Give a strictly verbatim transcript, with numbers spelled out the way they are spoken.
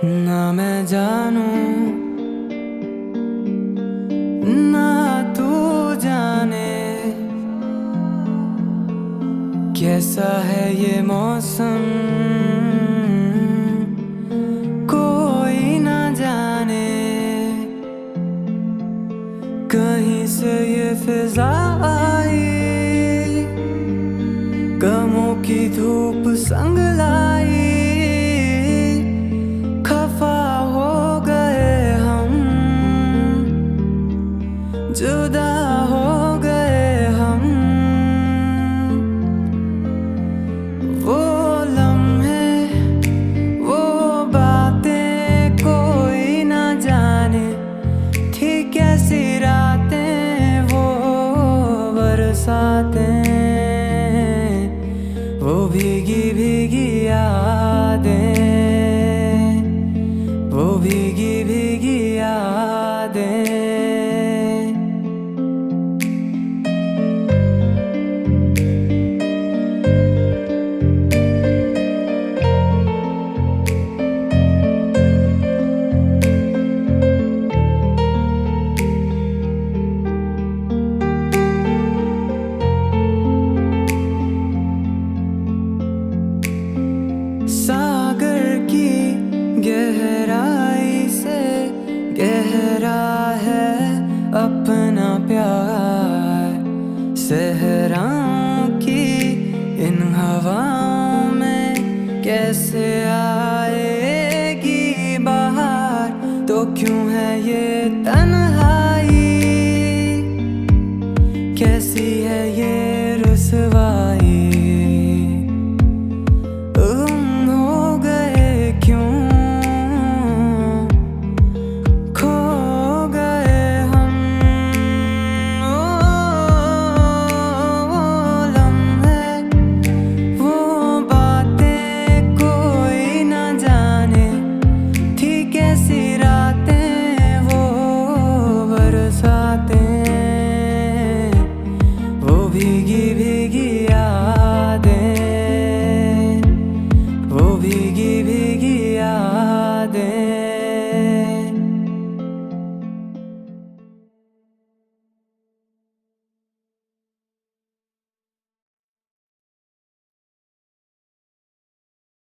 ना मैं जानूं ना तू जाने कैसा है ये मौसम, कोई ना जाने कहीं से ये फिजा आई, गमों की धूप संग लाई। खफा हो गए हम, जुदा हो गए हम। वो लम्हे वो बातें कोई ना जाने, थी कैसी रातें वो बरसातें, वो भीगी भीगी यादें, वो भीगी भीगी यादें। सागर की गहराई से गहरा है अपना प्यार, सहराओं की इन हवाओं में कैसे आएगी बाहर। तो क्यों है ये तन्हा